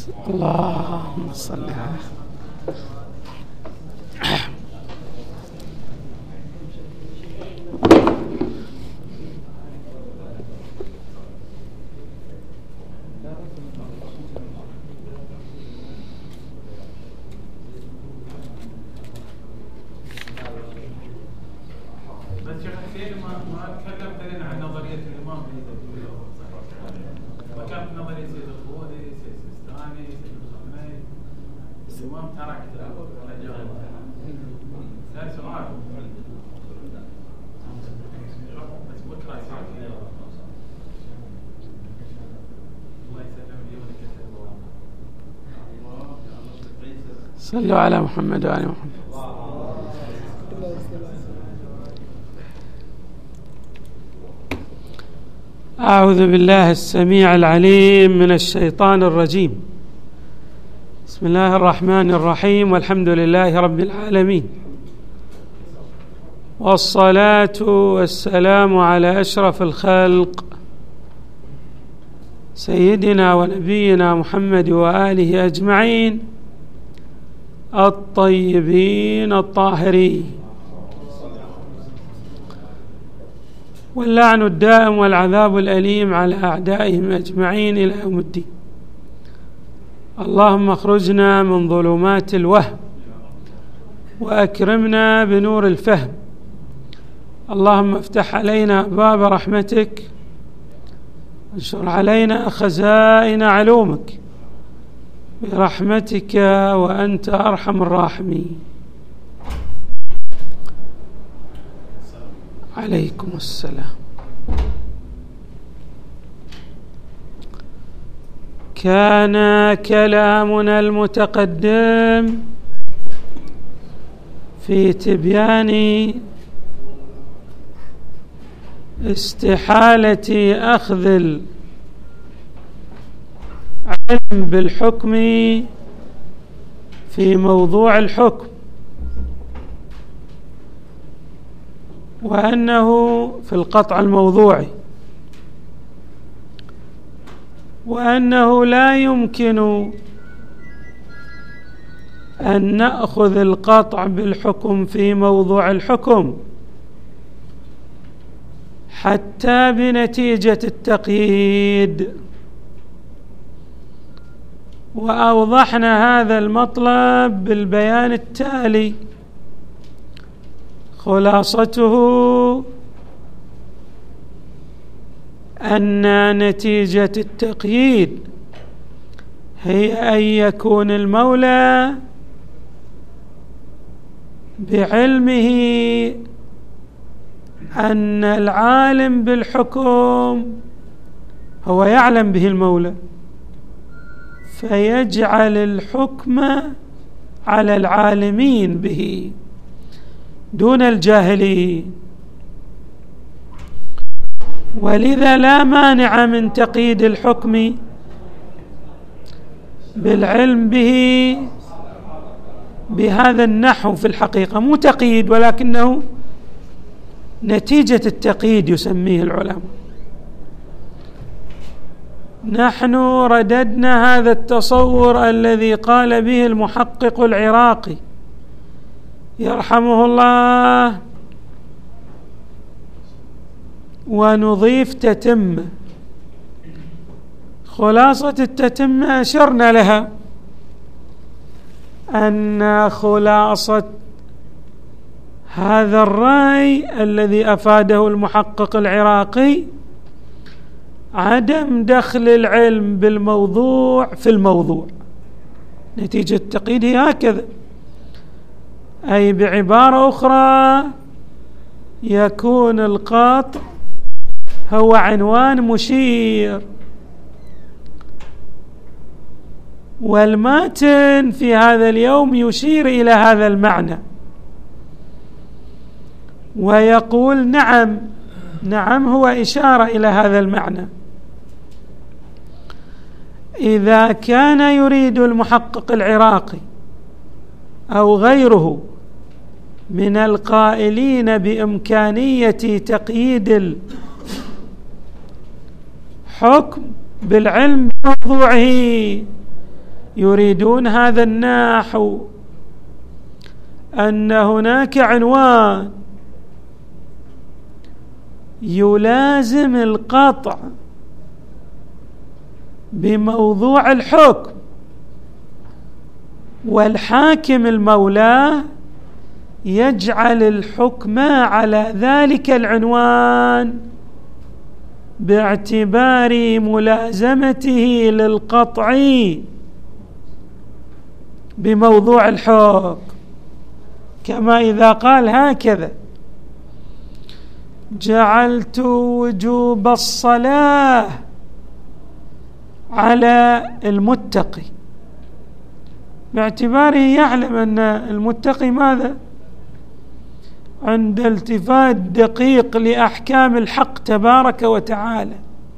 اللهم صل على صلوا على محمد وآل محمد. أعوذ بالله السميع العليم من الشيطان الرجيم. بسم الله الرحمن الرحيم، والحمد لله رب العالمين، والصلاة والسلام على أشرف الخلق سيدنا ونبينا محمد وآله أجمعين الطيبين الطاهرين، واللعن الدائم والعذاب الأليم على أعدائهم أجمعين إلى يوم الدين. اللهم اخرجنا من ظلمات الوهم وأكرمنا بنور الفهم. اللهم افتح علينا أبواب رحمتك، وانشر علينا خزائن علومك برحمتك وأنت أرحم الراحمين. عليكم السلام. كان كلامنا المتقدم في تبيان استحالة أخذ العلم بالحكم في موضوع الحكم، وأنه في القطع الموضوعي، وأنه لا يمكن أن نأخذ القطع بالحكم في موضوع الحكم حتى بنتيجة التقييد. وأوضحنا هذا المطلب بالبيان التالي: خلاصته أن نتيجة التقييد هي أن يكون المولى بعلمه أن العالم بالحكم هو يعلم به المولى، فيجعل الحكم على العالمين به دون الجاهلين. ولذا لا مانع من تقييد الحكم بالعلم به بهذا النحو. في الحقيقة مو تقييد، ولكنه نتيجة التقييد يسميه العلماء. نحن رددنا هذا التصور الذي قال به المحقق العراقي يرحمه الله، ونضيف تتمة. خلاصة التتمة أشرنا لها أن خلاصة هذا الرأي الذي أفاده المحقق العراقي عدم دخل العلم بالموضوع في الموضوع. نتيجة التقييد هي هكذا، أي بعبارة أخرى يكون القاطع هو عنوان مشير، والماتن في هذا اليوم يشير إلى هذا المعنى ويقول نعم هو إشارة إلى هذا المعنى. إذا كان يريد المحقق العراقي أو غيره من القائلين بإمكانية تقييد الحكم بالعلم بموضوعه يريدون هذا النحو أن هناك عنوان يلازم القطع بموضوع الحكم، والحاكم المولاه يجعل الحكم على ذلك العنوان باعتبار ملازمته للقطع بموضوع الحكم، كما إذا قال هكذا: جعلت وجوب الصلاة على المتقي، باعتباره يعلم أن المتقي ماذا؟ عند التفات دقيق لأحكام الحق تبارك وتعالى،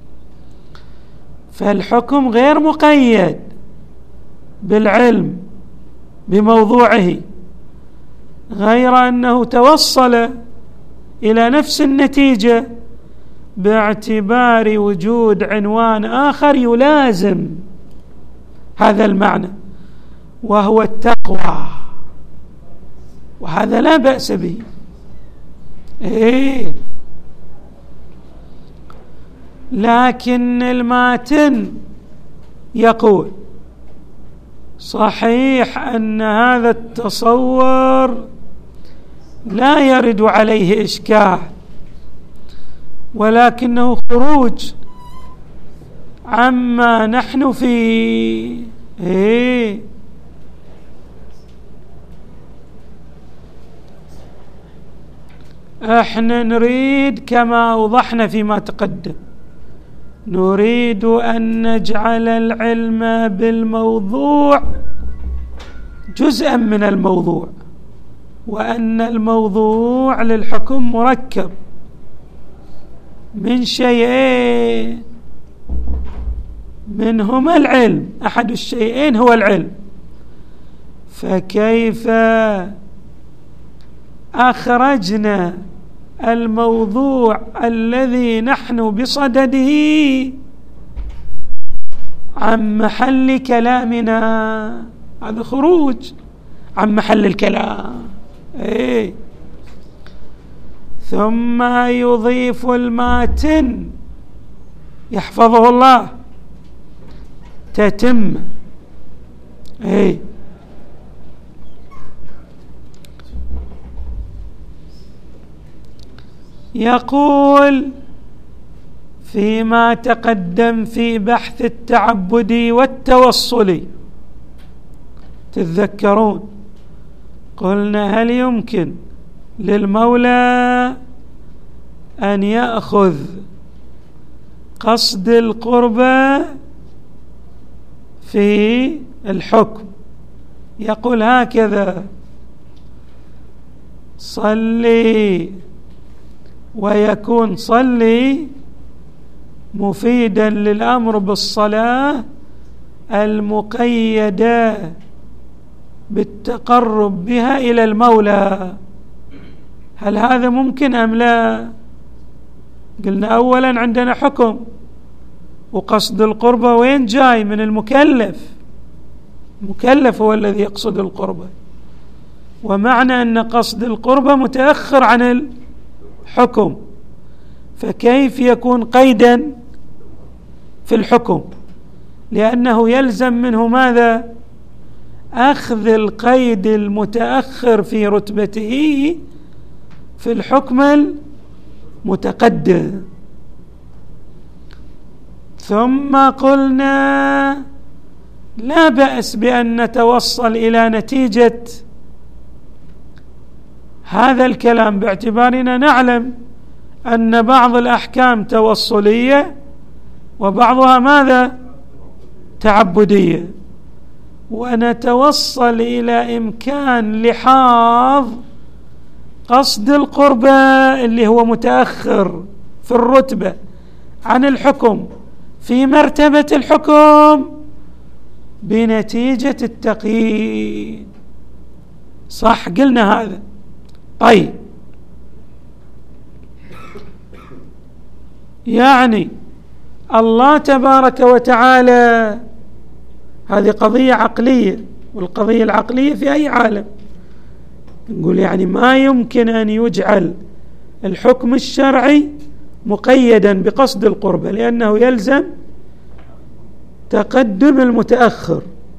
فالحكم غير مقيد بالعلم بموضوعه، غير أنه توصل إلى نفس النتيجة باعتبار وجود عنوان آخر يلازم هذا المعنى، وهو التقوى، وهذا لا بأس به. لكن الماتن يقول: صحيح أن هذا التصور لا يرد عليه إشكال، ولكنه خروج عما نحن فيه. احنا نريد كما أوضحنا فيما تقدم، نريد أن نجعل العلم بالموضوع جزءا من الموضوع، وأن الموضوع للحكم مركب من شيئين منهما العلم، أحد الشيئين هو العلم، فكيف أخرجنا الموضوع الذي نحن بصدده عن محل كلامنا؟ هذا خروج عن محل الكلام. ثم يضيف الماتن يحفظه الله تتم يقول فيما تقدم في بحث التعبدي والتوصلي، تتذكرون قلنا: هل يمكن للمولى أن يأخذ قصد القربة في الحكم؟ يقول هكذا: صلي، ويكون صلي مفيدا للأمر بالصلاة المقيدة بالتقرب بها إلى المولى. هل هذا ممكن أم لا؟ قلنا أولا عندنا حكم، وقصد القربة وين جاي؟ من المكلف، المكلف هو الذي يقصد القربة، ومعنى أن قصد القربة متأخر عن الحكم، فكيف يكون قيدا في الحكم؟ لأنه يلزم منه ماذا؟ أخذ القيد المتأخر في رتبته في الحكم المتقدم. ثم قلنا لا بأس بأن نتوصل إلى نتيجة هذا الكلام باعتبارنا نعلم أن بعض الأحكام توصلية وبعضها ماذا؟ تعبدية، ونتوصل إلى إمكان لحاظ قصد القربة اللي هو متأخر في الرتبة عن الحكم في مرتبة الحكم بنتيجة التقييد. صح قلنا هذا؟ طيب، يعني الله تبارك وتعالى هذه قضية عقلية، والقضية العقلية في أي عالم نقول يعني ما يمكن أن يجعل الحكم الشرعي مقيدا بقصد القربة، لأنه يلزم تقدم المتأخر،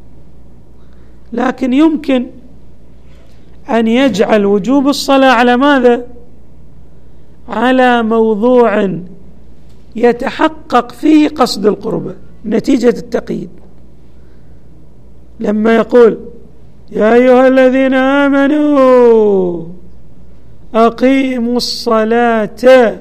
لكن يمكن أن يجعل وجوب الصلاة على ماذا؟ على موضوع يتحقق فيه قصد القربة نتيجة التقييد. لما يقول يا أيها الذين آمنوا أقيموا الصلاة،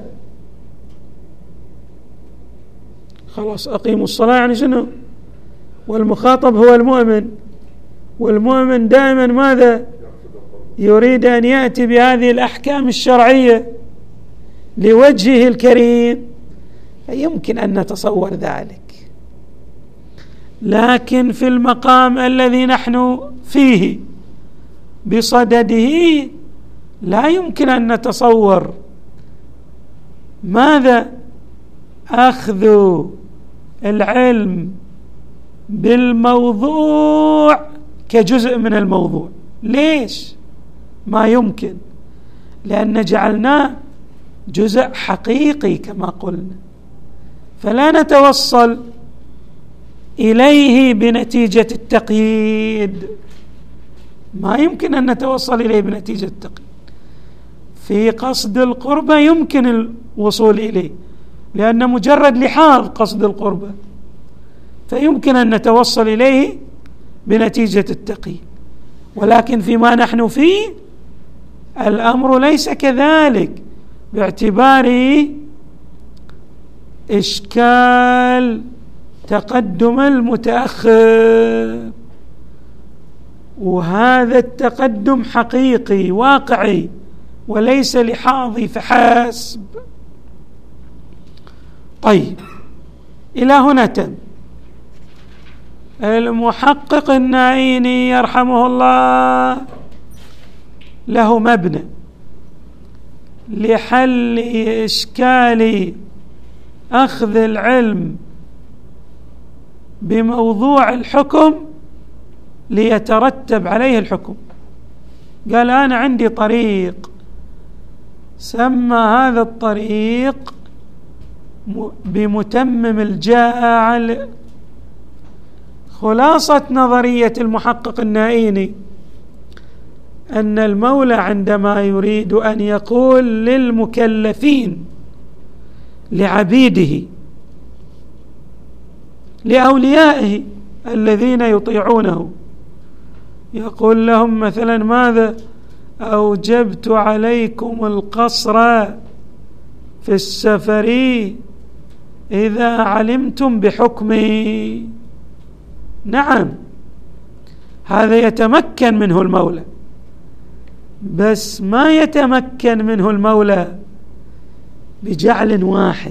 خلاص أقيموا الصلاة يعني شنو؟ والمخاطب هو المؤمن، والمؤمن دائما ماذا؟ يريد أن يأتي بهذه الأحكام الشرعية لوجهه الكريم، فيمكن أن نتصور ذلك. لكن في المقام الذي نحن فيه بصدده لا يمكن أن نتصور ماذا؟ أخذ العلم بالموضوع كجزء من الموضوع. ليش؟ ما يمكن، لأن جعلناه جزء حقيقي كما قلنا، فلا نتوصل إليه بنتيجة التقييد، ما يمكن أن نتوصل إليه بنتيجة التقييد. في قصد القربة يمكن الوصول إليه، لأن مجرد لحاظ قصد القربة فيمكن أن نتوصل إليه بنتيجة التقييد. ولكن فيما نحن فيه الأمر ليس كذلك، باعتبار إشكال تقدم المتأخر، وهذا التقدم حقيقي واقعي وليس لحاظي فحسب. طيب، إلى هنا تم. المحقق النعيني يرحمه الله له مبنى لحل إشكال أخذ العلم بموضوع الحكم ليترتب عليه الحكم. قال أنا عندي طريق، سمى هذا الطريق بمتمم الجائع. خلاصة نظرية المحقق النائيني أن المولى عندما يريد أن يقول للمكلفين، لعبيده، لأوليائه الذين يطيعونه، يقول لهم مثلا ماذا؟ أوجبت عليكم القصر في السفر إذا علمتم بحكمي. نعم، هذا يتمكن منه المولى، بس ما يتمكن منه المولى بجعل واحد،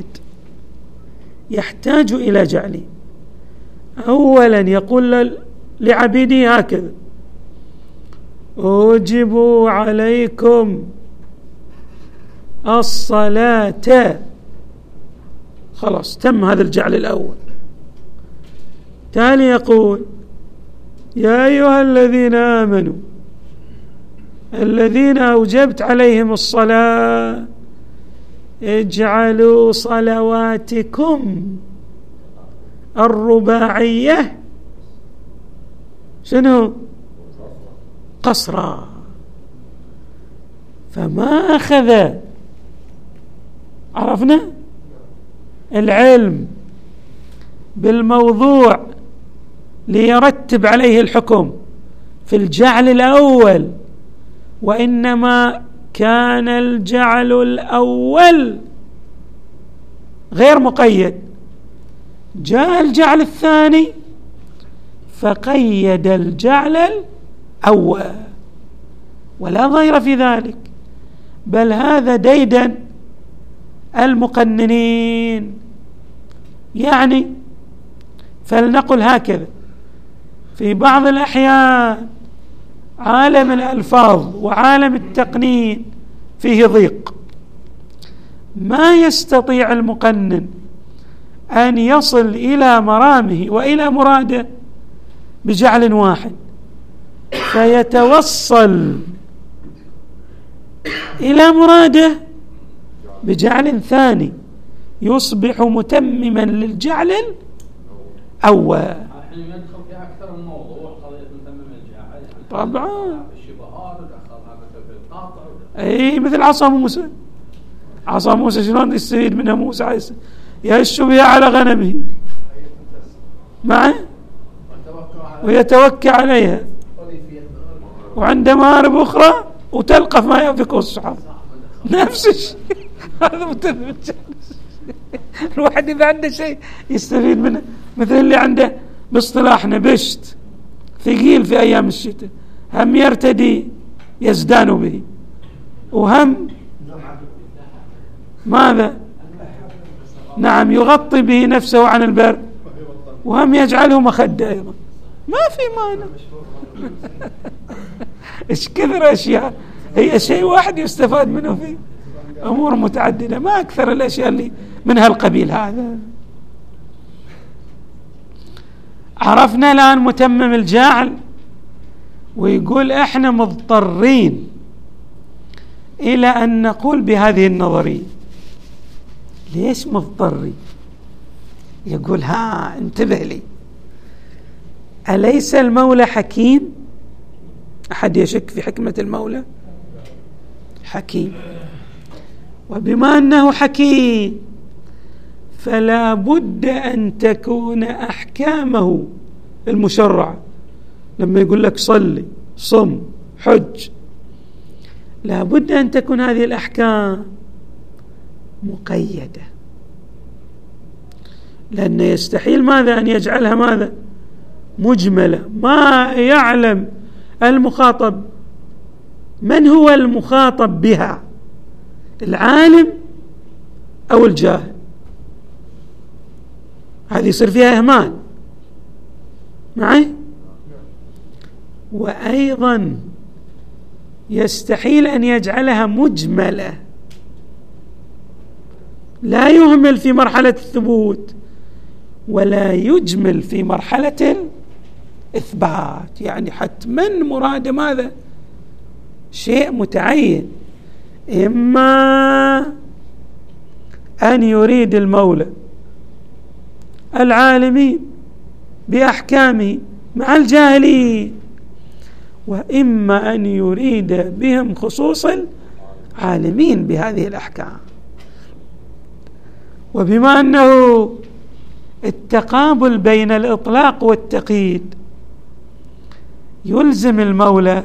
يحتاج إلى جعل. أولا يقول لعبيده هكذا: أوجب عليكم الصلاة. خلاص تم هذا الجعل الأول. تالي يقول: يا أيها الذين آمنوا الذين أوجبت عليهم الصلاة اجعلوا صلواتكم الرباعية شنو؟ قصرا. فما أخذ، عرفنا العلم بالموضوع ليرتب عليه الحكم في الجعل الأول، وإنما كان الجعل الأول غير مقيد. جاء الجعل الثاني فقيد الجعل الأول، ولا ضير في ذلك، بل هذا ديدن المقننين. يعني فلنقل هكذا: في بعض الأحيان عالم الألفاظ وعالم التقنين فيه ضيق، ما يستطيع المقنن أن يصل إلى مرامه وإلى مراده بجعل واحد، فيتوصل إلى مراده بجعل ثاني يصبح متمما للجعل الأول. الحين يدخل فيها أكثر من موضوع قضية متمم الجعل، طبعا الشبهات ودخلها مثل القاطع، أي مثل عصا موسى. عصا موسى شلون يستفيد منها موسى؟ يهش بها على غنمه معه ويتوكى عليها، وعنده مآرب أخرى وتلقف ما ينفقه السحاب. نفس الشيء. هذا متمم الجعل. الواحد إذا عنده شيء يستفيد منه، مثل اللي عنده باصطلاحنا بشت ثقيل في أيام الشتاء، هم يرتدي يزدان به، وهم ماذا؟ نعم يغطي به نفسه عن البرد، وهم يجعله مخدة أيضا. ما في مانع. إيش كثر أشياء، هي شيء واحد يستفاد منه في أمور متعددة، ما أكثر الأشياء اللي من هالقبيل هذا. عرفنا الآن متمم الجعل، ويقول إحنا مضطرين إلى أن نقول بهذه النظرية. ليش مضطرين؟ يقول انتبه لي، أليس المولى حكيم؟ أحد يشك في حكمة المولى؟ حكيم، وبما أنه حكيم فلا بد أن تكون أحكامه المشرعة، لما يقول لك صلي صم حج، لا بد أن تكون هذه الأحكام مقيدة، لأنه يستحيل ماذا أن يجعلها ماذا مجملة. ما يعلم المخاطب من هو المخاطب بها، العالم أو الجاهل، هذه يصير فيها إهمال معي. وأيضا يستحيل أن يجعلها مجملة، لا يهمل في مرحلة الثبوت ولا يجمل في مرحلة الإثبات. يعني حتما مراد ماذا؟ شيء متعين، إما أن يريد المولى العالمين بأحكامه مع الجاهلين، وإما أن يريد بهم خصوص العالمين بهذه الأحكام. وبما أنه التقابل بين الإطلاق والتقييد يلزم المولى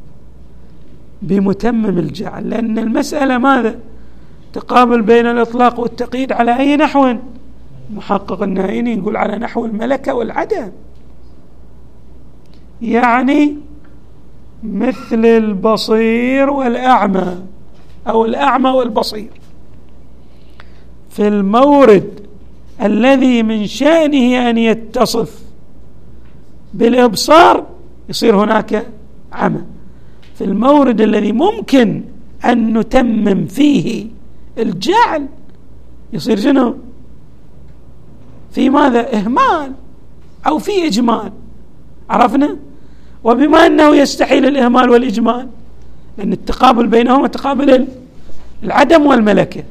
بمتمم الجعل، لأن المسألة ماذا؟ تقابل بين الإطلاق والتقييد على أي نحو؟ محقق النائيني يقول على نحو الملكة والعدم، يعني مثل البصير والأعمى أو الأعمى والبصير. في المورد الذي من شأنه أن يتصف بالإبصار يصير هناك عمى، في المورد الذي ممكن أن نتمم فيه الجعل يصير شنو؟ في ماذا؟ إهمال أو في إجمال. عرفنا؟ وبما أنه يستحيل الإهمال والإجمال، لأن التقابل بينهما تقابل العدم والملكة.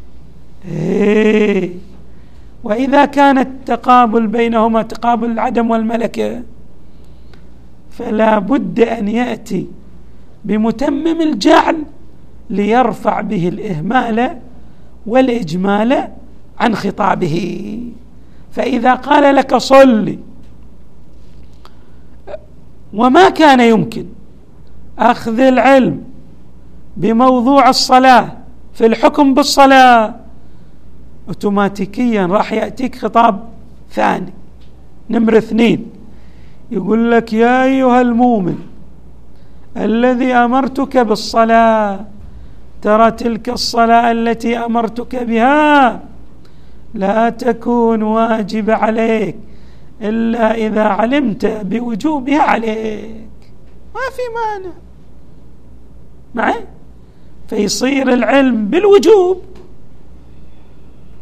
وإذا كان التقابل بينهما تقابل العدم والملكة، فلا بد أن يأتي بمتمم الجعل ليرفع به الإهمال والإجمال عن خطابه. فإذا قال لك صلي وما كان يمكن أخذ العلم بموضوع الصلاة في الحكم بالصلاة، أوتوماتيكيا راح يأتيك خطاب ثاني نمرة 2 يقول لك يا أيها المؤمن الذي أمرتك بالصلاة، ترى تلك الصلاة التي أمرتك بها لا تكون واجب عليك إلا إذا علمت بوجوبها عليك. ما في مانع معي، فيصير العلم بالوجوب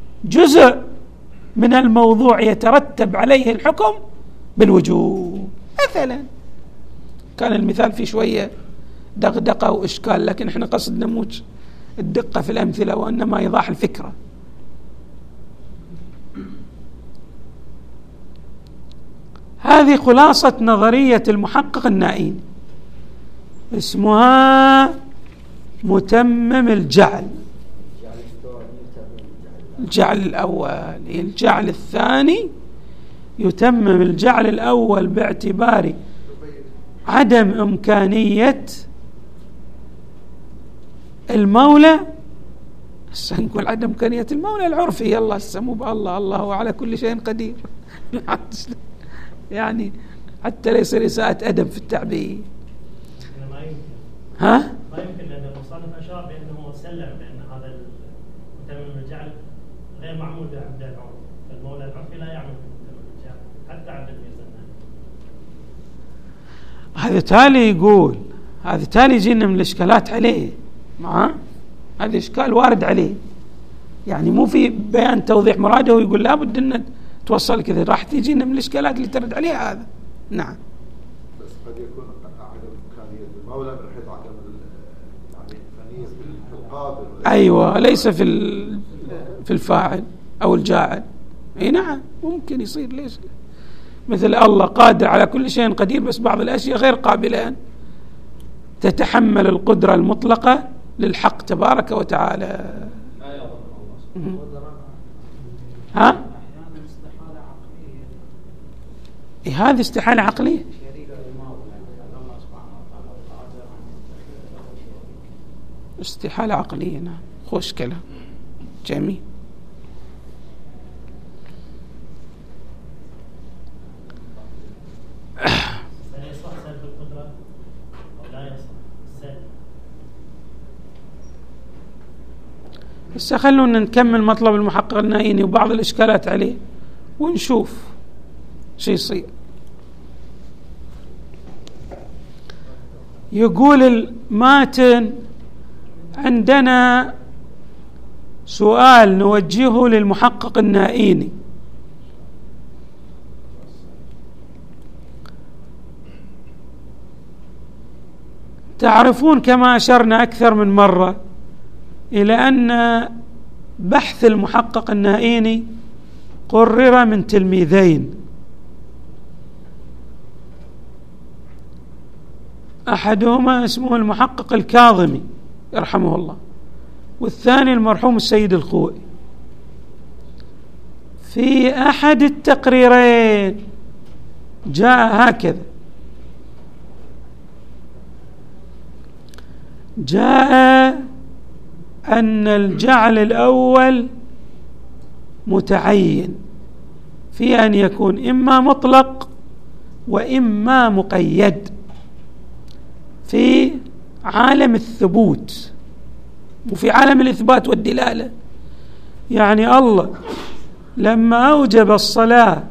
جزء من الموضوع يترتب عليه الحكم بالوجوب. مثلا. كان المثال فيه شوية دغدقة وإشكال، لكن احنا قصدنا موج الدقة في الأمثلة وإنما إيضاح الفكرة. هذه خلاصة نظرية المحقق النائيني، اسمها متمم الجعل. الجعل الأول. الجعل الثاني يتمم الجعل الأول باعتبار عدم إمكانية المولى. نقول عدم إمكانية المولى العرفي، الله السمو بالله، الله على كل شيء قدير. يعني حتى ليس إساءة أدب في التعبير. ما يمكن. ها؟ ما يمكن، لأن المصنف أشار بأنه سلم بأن هذا المتمم الجعل غير معمول بعبد العرف، فالمولى العرفي لا يعمل بمتمم الجعل حتى عبد الميزان. هذا تالي يقول، هذا تالي يجينا من الإشكالات عليه، هذا إشكال وارد عليه، يعني مو في بيان توضيح مراده ويقول لابد أن توصل كذا، راح تجينا من الإشكالات اللي ترد عليها هذا. نعم. بس قد يكون عدم إمكانية المولى من حيث عدم يعني إمكانية في القابل. أيوة، ليس في الفاعل أو الجاعل. أي نعم، ممكن يصير. ليش؟ مثل الله قادر على كل شيء قدير، بس بعض الأشياء غير قابلة أن تتحمل القدرة المطلقة للحق تبارك وتعالى. ها؟ هذه استحالة عقلية. استحالة عقلية. نعم، خوش كلام جميل. بس خلونا نكمل مطلب المحقق النائيني وبعض الإشكالات عليه ونشوف شو يصير. يقول الماتن: عندنا سؤال نوجهه للمحقق النائيني. تعرفون كما أشرنا أكثر من مرة إلى أن بحث المحقق النائيني قرر من تلميذين، أحدهما اسمه المحقق الكاظمي يرحمه الله، والثاني المرحوم السيد الخوئي. في أحد التقريرين جاء هكذا: جاء أن الجعل الأول متعين في أن يكون إما مطلق وإما مقيد في عالم الثبوت وفي عالم الإثبات والدلالة. يعني الله لما أوجب الصلاة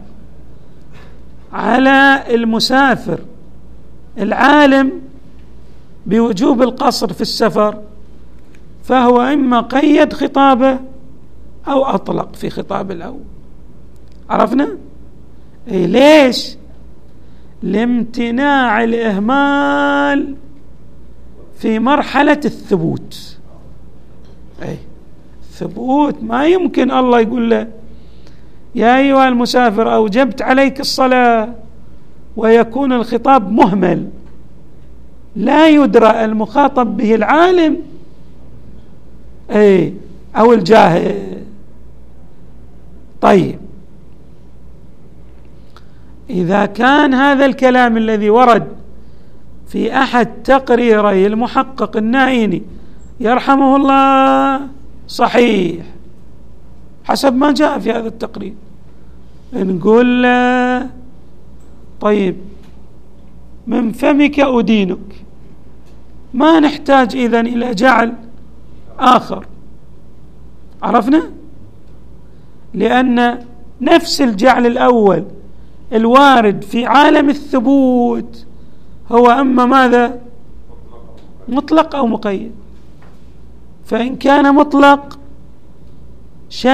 على المسافر العالم بوجوب القصر في السفر، فهو إما قيد خطابه أو أطلق في خطاب الأول. عرفنا؟ إيه ليش؟ لامتناع الإهمال في مرحلة الثبوت. أي ثبوت ما يمكن الله يقول له: يا أيها المسافر أوجبت عليك الصلاة، ويكون الخطاب مهمل لا يدرى المخاطب به العالم أو الجاهل. طيب، إذا كان هذا الكلام الذي ورد في أحد تقريري المحقق النائيني يرحمه الله صحيح حسب ما جاء في هذا التقرير، نقول له: طيب، من فمك أدينك، ما نحتاج إذن إلى جعل آخر. عرفنا؟ لأن نفس الجعل الأول الوارد في عالم الثبوت هو أما ماذا؟ مطلق أو مقيد. فإن كان مطلق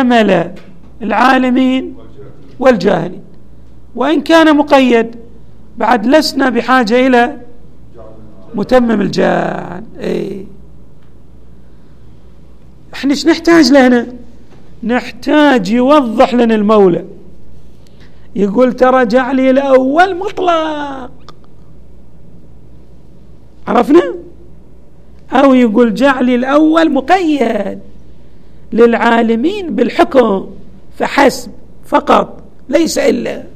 شمل العالمين والجاهلين، وإن كان مقيد بعد لسنا بحاجة إلى متمم الجعل. احنا ايش نحتاج لهنا؟ نحتاج يوضح لنا المولى، يقول ترى جعلي الأول مطلق، عرفنا؟ أو يقول جعلي الأول مقيد للعالمين بالحكم فحسب فقط ليس إلا.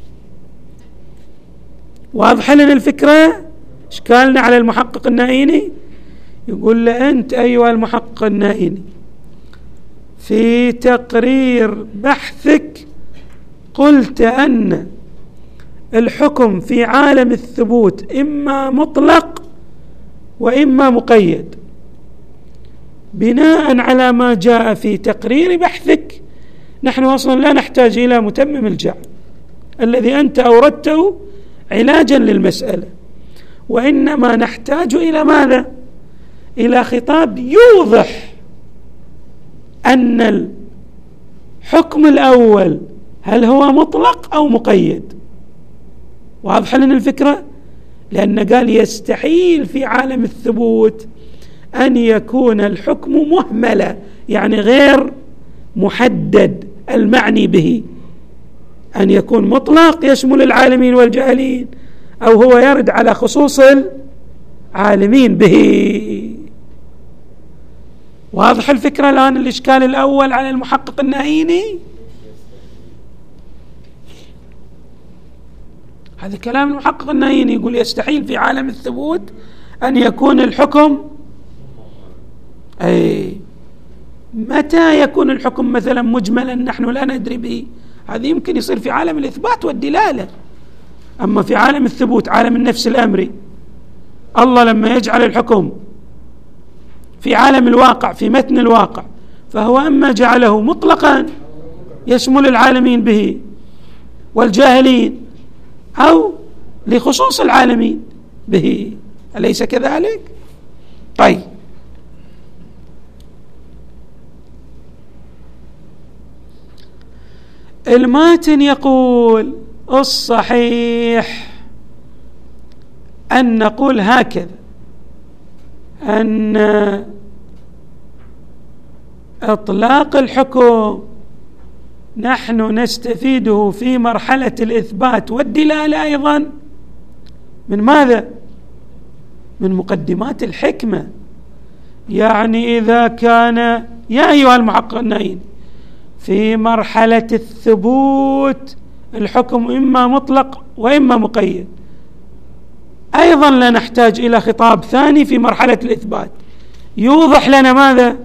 واضح لنا الفكرة؟ إشكالنا على المحقق النائيني؟ يقول له أنت أيها المحقق النائيني في تقرير بحثك قلت أن الحكم في عالم الثبوت إما مطلق وإما مقيد. بناء على ما جاء في تقرير بحثك نحن أصلا لا نحتاج إلى متمم الجعل الذي أنت أوردته علاجا للمسألة، وإنما نحتاج إلى ماذا؟ إلى خطاب يوضح أن الحكم الأول هل هو مطلق أو مقيد. واضح لنا الفكرة؟ لأن قال يستحيل في عالم الثبوت أن يكون الحكم مهملا، يعني غير محدد المعني به، أن يكون مطلق يشمل العالمين والجاهلين، أو هو يرد على خصوص العالمين به. واضح الفكرة الآن؟ الإشكال الأول على المحقق النائيني هذا كلام المحقق النائيني، يقول يستحيل في عالم الثبوت أن يكون الحكم. متى يكون الحكم مثلا مجملا نحن لا ندري به؟ هذا يمكن يصير في عالم الإثبات والدلالة، أما في عالم الثبوت عالم النفس الأمري الله لما يجعل الحكم في عالم الواقع في متن الواقع فهو أما جعله مطلقا يشمل العالمين به والجاهلين أو لخصوص العالمين به، أليس كذلك؟ طيب الماتن يقول الصحيح أن نقول هكذا، أن إطلاق الحكم نحن نستفيده في مرحلة الإثبات والدلالة أيضا من ماذا؟ من مقدمات الحكمة. يعني إذا كان يا أيها المحقق النائين في مرحلة الثبوت الحكم إما مطلق وإما مقيد، أيضا لا نحتاج إلى خطاب ثاني في مرحلة الإثبات يوضح لنا ماذا؟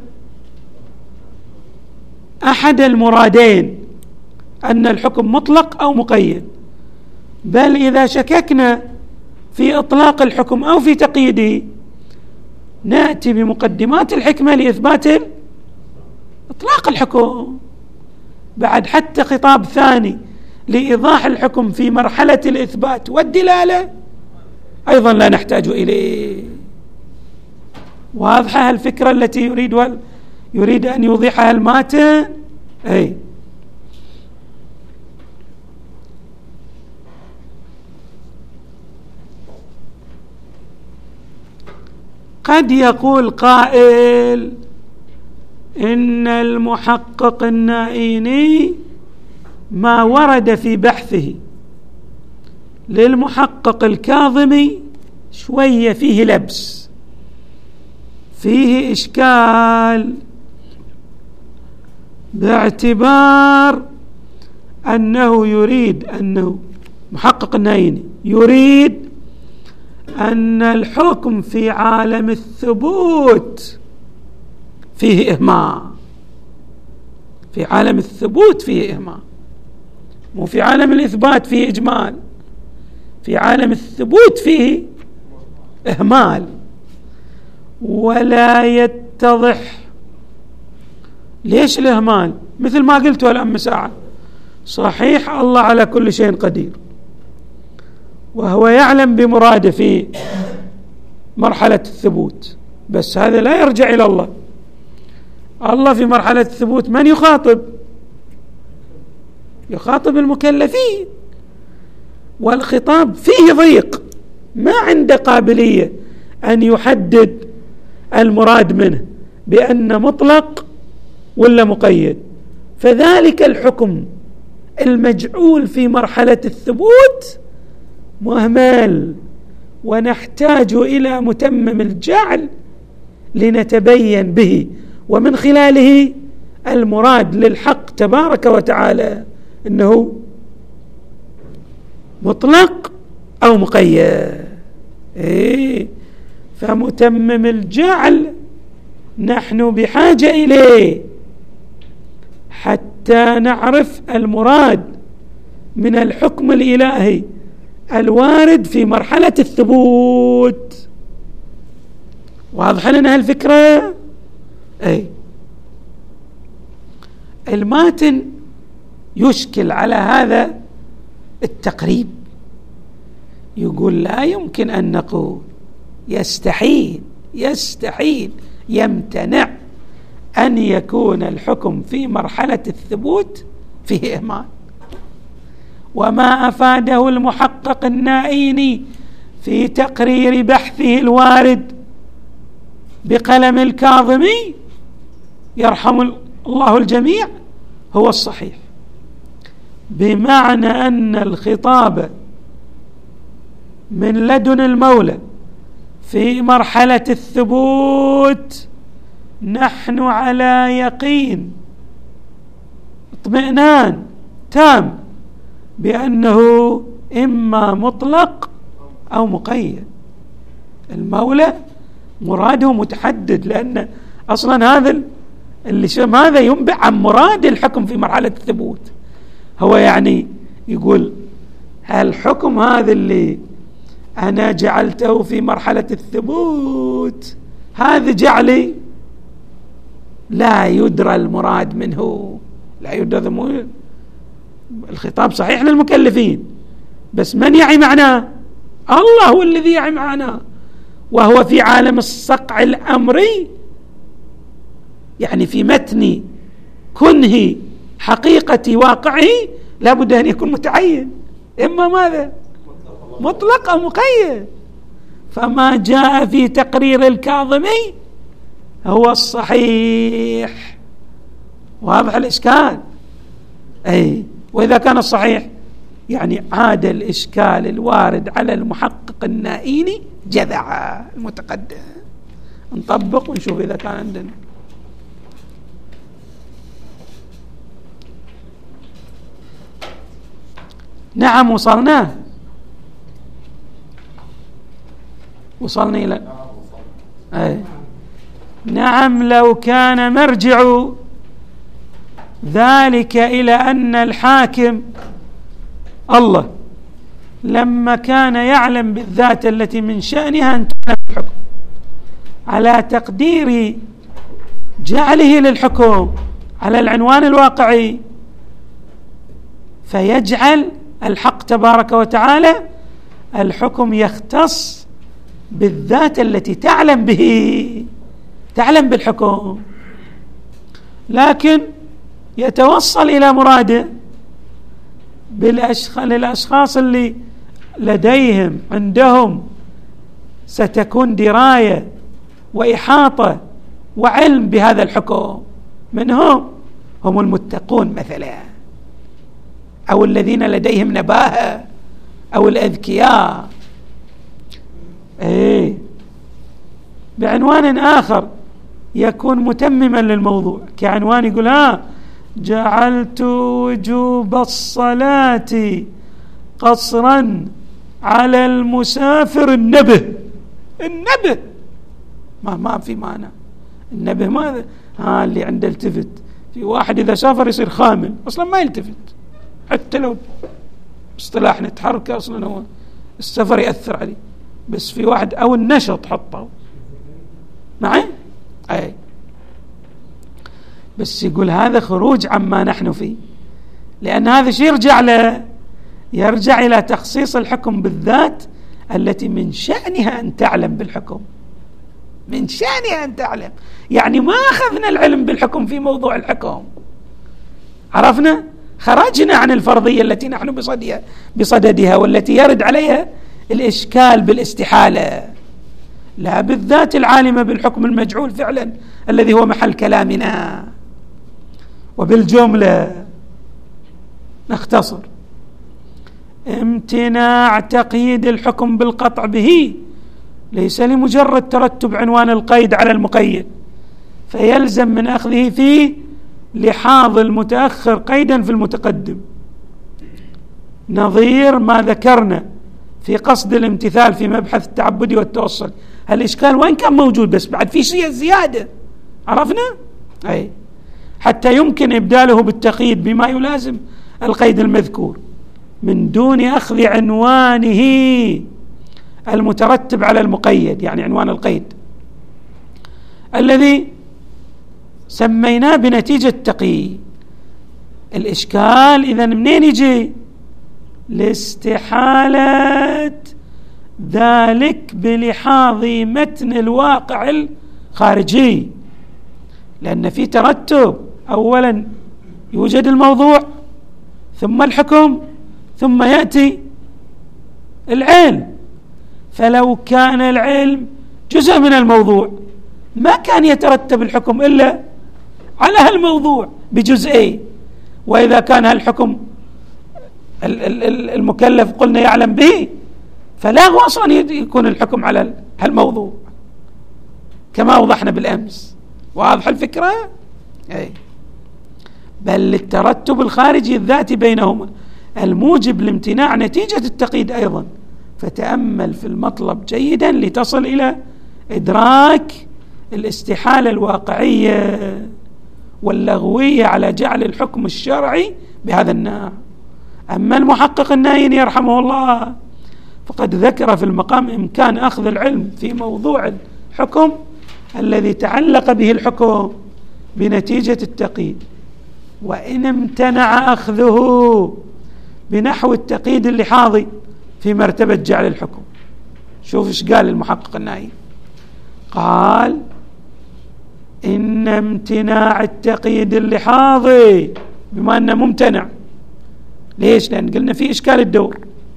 أحد المرادين، أن الحكم مطلق أو مقيد. بل إذا شككنا في إطلاق الحكم أو في تقييده نأتي بمقدمات الحكمة لإثبات إطلاق الحكم. بعد حتى خطاب ثاني لإيضاح الحكم في مرحلة الإثبات والدلالة أيضا لا نحتاج إليه. واضحة الفكرة التي يريد أن يوضحها الماتن؟ قد يقول قائل إن المحقق النائيني ما ورد في بحثه للمحقق الكاظمي شوية فيه لبس، فيه إشكال، باعتبار أنه يريد، أنه محقق النائيني يريد أن الحكم في عالم الثبوت فيه إهمال. في عالم الثبوت فيه إهمال، مو في عالم الإثبات فيه إجمال. في عالم الثبوت فيه إهمال، ولا يتضح ليش الإهمال. مثل ما قلت الآن مساعة، صحيح الله على كل شيء قدير وهو يعلم بمراده في مرحلة الثبوت، بس هذا لا يرجع إلى الله. الله في مرحلة الثبوت من يخاطب؟ يخاطب المكلفين. والخطاب فيه ضيق، ما عنده قابلية أن يحدد المراد منه بأن مطلق ولا مقيد، فذلك الحكم المجعول في مرحلة الثبوت مهمل، ونحتاج إلى متمم الجعل لنتبين به ومن خلاله المراد للحق تبارك وتعالى إنه مطلق أو مقيد. فمتمم الجعل نحن بحاجة إليه حتى نعرف المراد من الحكم الإلهي الوارد في مرحلة الثبوت. واضح لنا هالفكرة؟ الماتن يشكل على هذا التقريب، يقول لا يمكن أن نقول، يستحيل يمتنع أن يكون الحكم في مرحلة الثبوت فيه إهمال. وما أفاده المحقق النائيني في تقرير بحثه الوارد بقلم الكاظمي يرحم الله الجميع هو الصحيح، بمعنى أن الخطاب من لدن المولى في مرحلة الثبوت نحن على يقين اطمئنان تام بأنه إما مطلق أو مقيد. المولى مراده متحدد، لأن أصلا هذا هذا ينبع عن مراد الحكم في مرحلة الثبوت. هو يعني يقول الحكم هذا اللي أنا جعلته في مرحلة الثبوت هذا جعلي لا يدرى المراد منه، لا يدرى. الخطاب صحيح للمكلفين، بس من يعي معناه؟ الله هو الذي يعي معناه، وهو في عالم الصقع الأمري، يعني في متن كنه حقيقة واقعه لابد أن يكون متعين، إما ماذا؟ مطلق أو مقيد. فما جاء في تقرير الكاظمي هو الصحيح. واضح الإشكال؟ وإذا كان الصحيح يعني عاد الإشكال الوارد على المحقق النائيني جذع المتقدم. نطبق ونشوف إذا كان عندنا. نعم وصلنا إلى نعم. لو كان مرجع ذلك إلى أن الحاكم الله لما كان يعلم بالذات التي من شأنها أن تعلم الحكم على تقدير جعله للحكم على العنوان الواقعي، فيجعل الحق تبارك وتعالى الحكم يختص بالذات التي تعلم به، تعلم بالحكم، لكن يتوصل إلى مراده للأشخاص اللي لديهم عندهم ستكون دراية وإحاطة وعلم بهذا الحكم. منهم هم المتقون مثلا، أو الذين لديهم نباهة، أو الأذكياء. بعنوان آخر يكون متمما للموضوع، كعنوان يقول جعلت وجوب الصلاة قصرا على المسافر النبه. ما في معنى النبه. ماذا؟ اللي عنده التفت. في واحد إذا سافر يصير خامل، أصلا ما يلتفت، حتى لو اصطلاح نتحرك أصلا هو السفر يأثر عليه. بس في واحد أو النشط حطه معي بس يقول هذا خروج عما نحن فيه، لأن هذا شيء يرجع إلى تخصيص الحكم بالذات التي من شأنها أن تعلم بالحكم. من شأنها أن تعلم، يعني ما أخذنا العلم بالحكم في موضوع الحكم، عرفنا خرجنا عن الفرضية التي نحن بصددها والتي يرد عليها الإشكال بالاستحالة، لا بالذات العالمة بالحكم المجعول فعلا الذي هو محل كلامنا. وبالجملة نختصر: امتناع تقييد الحكم بالقطع به ليس لمجرد ترتب عنوان القيد على المقيد، فيلزم من أخذه فيه لحاظ المتأخر قيدا في المتقدم، نظير ما ذكرنا في قصد الامتثال في مبحث التعبد والتوصل. هالإشكال وين كان موجود، بس بعد في شيء زيادة، عرفنا؟ أي حتى يمكن إبداله بالتقييد بما يلازم القيد المذكور من دون أخذ عنوانه المترتب على المقيد، يعني عنوان القيد الذي سميناه بنتيجة تقييد. الإشكال إذن منين يجي؟ لاستحالة ذلك بلحاظ متن الواقع الخارجي، لأن في ترتب، أولا يوجد الموضوع ثم الحكم ثم يأتي العلم، فلو كان العلم جزء من الموضوع ما كان يترتب الحكم إلا على هالموضوع بجزئين، وإذا كان هالحكم المكلف قلنا يعلم به فلا هو أصلا يكون الحكم على هالموضوع كما وضحنا بالأمس. واضح الفكرة؟ أي. بل للترتب الخارجي الذاتي بينهما الموجب لامتناع نتيجة التقييد أيضا، فتأمل في المطلب جيدا لتصل إلى إدراك الاستحالة الواقعية واللغوية على جعل الحكم الشرعي بهذا النوع. أما المحقق النايني يرحمه الله فقد ذكر في المقام إمكان أخذ العلم في موضوع الحكم الذي تعلق به الحكم بنتيجة التقييد، وإن امتنع أخذه بنحو التقييد اللحاظي في مرتبة جعل الحكم. شوف ايش قال المحقق النايني، قال: إن امتناع التقييد اللحاظي، بما أنه ممتنع، ليش؟ لأن قلنا في إشكال الدور،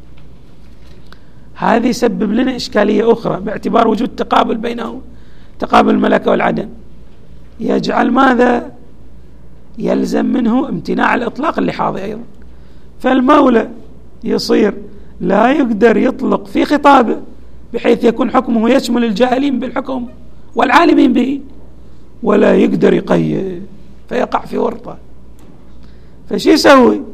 هذه يسبب لنا إشكالية أخرى باعتبار وجود تقابل بينهم، تقابل الملكة والعدم، يجعل ماذا؟ يلزم منه امتناع الإطلاق اللحاظي أيضا، فالمولى يصير لا يقدر يطلق في خطابه بحيث يكون حكمه يشمل الجاهلين بالحكم والعالمين به، ولا يقدر يقيد فيقع في ورطة. فشي يسوي؟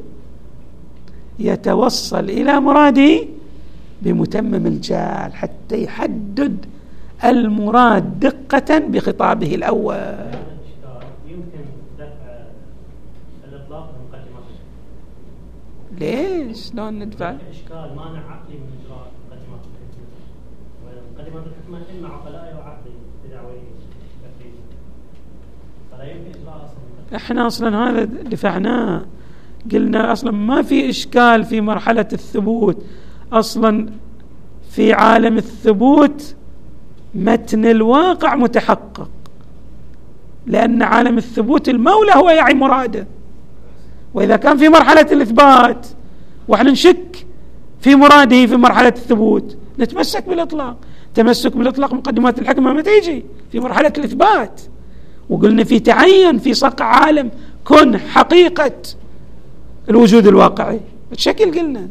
يتوصل إلى مراده بمتمم الجال حتى يحدد المراد دقة بخطابه الأول. يمكن دفع الإطلاق بمقدمات الحكم. ليش؟ لون ندفع؟ إشكال مانع عقلي من إجراء مقدمات الحكم، ومقدمات الحكم إما عقلائي وعقلي بدعوي تفريز، فلا يمكن إجراء أصلا. إحنا أصلا هذا دفعناه، قلنا أصلا ما في إشكال في مرحلة الثبوت، أصلا في عالم الثبوت متن الواقع متحقق، لأن عالم الثبوت المولى هو يعي مراده، وإذا كان في مرحلة الإثبات وإحنا نشك في مراده في مرحلة الثبوت نتمسك بالإطلاق. تمسك بالإطلاق مقدمات الحكمة ما تيجي في مرحلة الإثبات، وقلنا في تعين في صقع عالم كن حقيقة الوجود الواقعي بشكل، قلنا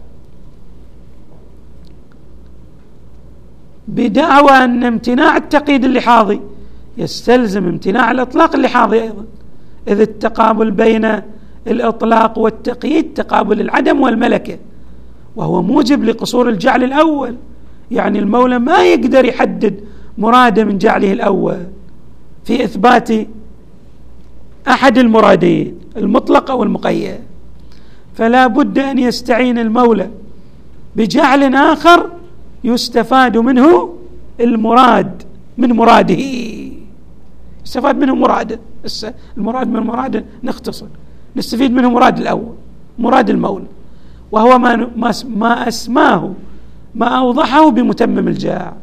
بدعوى أن امتناع التقييد اللحاظي يستلزم امتناع الإطلاق اللحاظي أيضا، إذ التقابل بين الإطلاق والتقييد تقابل العدم والملكة، وهو موجب لقصور الجعل الأول، يعني المولى ما يقدر يحدد مراده من جعله الأول في إثبات أحد المرادين المطلق أو المقيد، فلا بد أن يستعين المولى بجعل آخر يستفاد منه المراد من مراده، يستفاد منه مراده، المراد من مراده نختصر نستفيد منه مراد الأول، مراد المولى، وهو ما أسماه ما أوضحه بمتمم الجاع.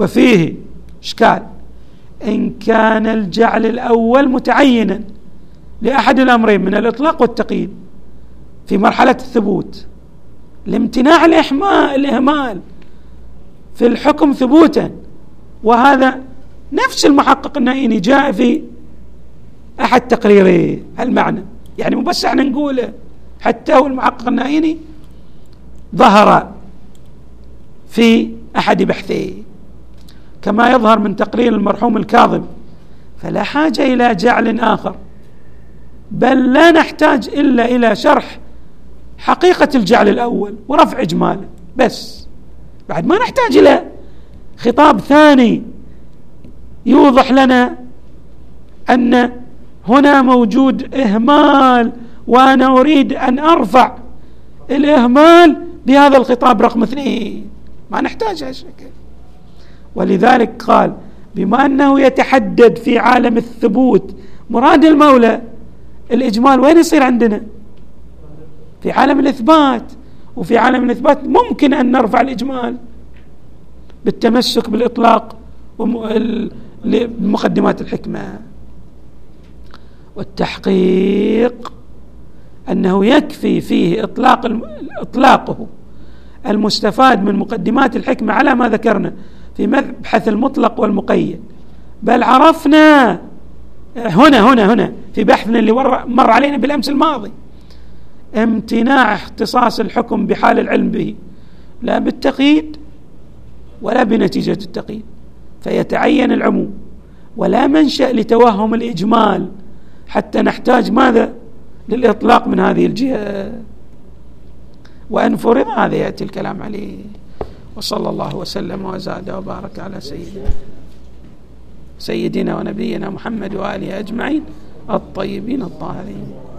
وفيه إشكال إن كان الجعل الأول متعينا لأحد الأمرين من الإطلاق والتقييد في مرحلة الثبوت، الامتناع الإهمال في الحكم ثبوتا، وهذا نفس المحقق النائيني جاء في أحد تقريره هالمعنى، يعني مو بس احنا نقوله، حتى هو المحقق النائيني ظهر في أحد بحثيه كما يظهر من تقرير المرحوم الكاظم. فلا حاجة إلى جعل آخر، بل لا نحتاج إلا إلى شرح حقيقة الجعل الأول ورفع إجماله بس، بعد ما نحتاج إلى خطاب ثاني يوضح لنا أن هنا موجود إهمال وأنا أريد أن أرفع الإهمال بهذا الخطاب رقم 2. ما نحتاج هالشكل. ولذلك قال بما أنه يتحدد في عالم الثبوت مراد المولى الإجمال، وين يصير عندنا؟ في عالم الإثبات. وفي عالم الإثبات ممكن أن نرفع الإجمال بالتمسك بالإطلاق بمقدمات الحكمة. والتحقيق أنه يكفي فيه إطلاقه المستفاد من مقدمات الحكمة على ما ذكرنا في مبحث المطلق والمقيد، بل عرفنا هنا في بحثنا اللي مر علينا بالأمس الماضي امتناع اختصاص الحكم بحال العلم به، لا بالتقييد ولا بنتيجة التقييد، فيتعين العموم، ولا منشأ لتوهم الإجمال حتى نحتاج ماذا؟ للإطلاق من هذه الجهة. وأن فرض هذا يأتي الكلام عليه. وصلى الله وسلم وزاد وبارك على سيدنا ونبينا محمد وآله أجمعين الطيبين الطاهرين.